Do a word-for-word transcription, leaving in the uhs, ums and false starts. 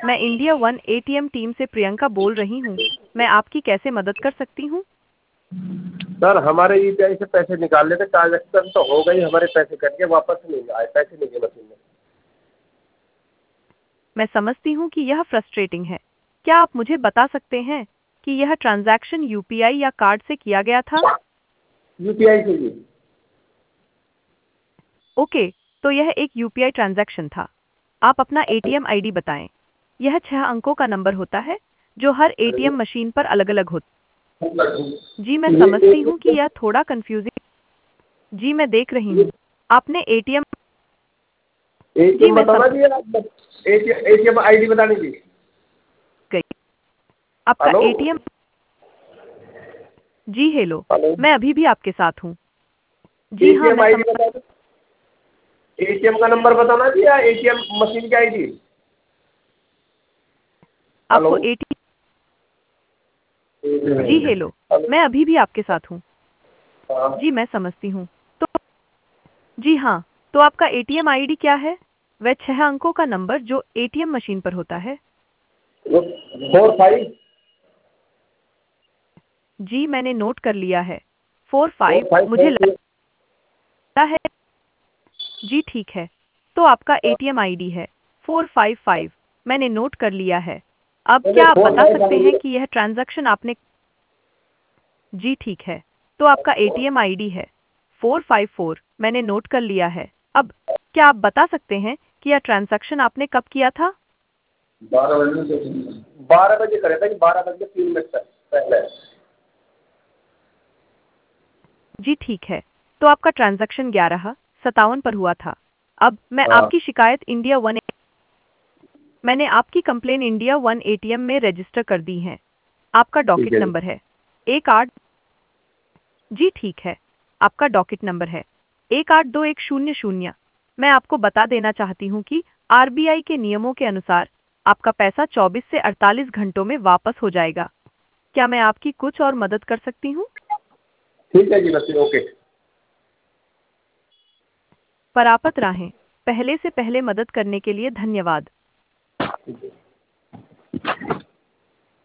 मैं India one ATM team से प्रियंका बोल रही हूँ। मैं आपकी कैसे मदद कर सकती हूँ? सर हमारे यूपीआई से पैसे निकाल लेते, ट्रांजेक्शन तो हो गई, हमारे पैसे कट गए, वापस नहीं आए, पैसे नहीं गए मशीन में। मैं समझती हूँ कि यह फ्रस्ट्रेटिंग है। क्या आप मुझे बता सकते हैं कि यह ट्रांजैक्शन यूपीआई या कार्ड से किया गया था? यूपीआई से जी। ओके, तो यह एक यूपीआई ट्रांजैक्शन था। आप अपना एटीएम आईडी बताएं। यह छह अंकों का नंबर होता है जो हर एटीएम मशीन पर अलग-अलग होता है। जी मैं समझती हूँ कि यह थोड़ा कंफ्यूजिंग। जी मैं देख रही हूँ। आपने एटीएम जी एटीएम मैं बताना समझ जी आप, एटीएम एटीएम आईडी बतानी जी। गई। आपका हेलो एटीएम जी हेलो, हेलो मैं अभी भी आपके साथ हूँ। जी हाँ, एटीएम मैं आईडी समझ बताना, एटीएम का नंबर बताना जी या एटीएम मशीन की आईडी। हेलो आपको एटीएम जी हेलो, हेलो मैं अभी भी आपके साथ हूँ। हाँ, जी मैं समझती हूँ। तो जी हाँ, तो आपका एटीएम आईडी क्या है? वह छह अंकों का नंबर जो एटीएम मशीन पर होता है। फोर फाइव जी मैंने नोट कर लिया है। फोर फोर फाइव फाइव मुझे फोर टू। लगता है। जी ठीक है। तो आपका एटीएम आईडी है फोर फाइव फाइव। मैंने नोट कर लिया है। अब क्या आप फोर बता फाइव सकते हैं फाइव कि यह ट्रांजैक्शन आपने जी ठीक है। तो आपका एटीएम आईडी है फोर फाइव फोर। मैंने नोट कर लिया है। अब क्या आप बता सकते हैं कि यह ट्रांजैक्शन आपने कब किया था? बारह बजे बारह बजे करे था कि बारह बजे तीन मिनट तक पहले। जी ठीक है। तो आपका ट्रांजैक्शन ग्यारह सत्तावन पर हुआ था। अब मैं हाँ आपकी शिकायत इंडिया वन मैंने आपकी कंप्लेन इंडिया वन एटीएम में रजिस्टर कर दी है। आपका ठीक डॉकेट है जी। नंबर है एक आठ जी ठीक है। आपका डॉकेट नंबर है एक आठ दो एक शून्य शून्य। मैं आपको बता देना चाहती हूँ कि आरबीआई के नियमों के अनुसार आपका पैसा चौबीस से अड़तालीस घंटों में वापस हो जाएगा। क्या मैं आपकी कुछ और मदद कर सकती हूँ? ठीक है जी बस ओके। परापत राहें। पहले से पहले मदद करने के लिए धन्यवाद। ठीक है।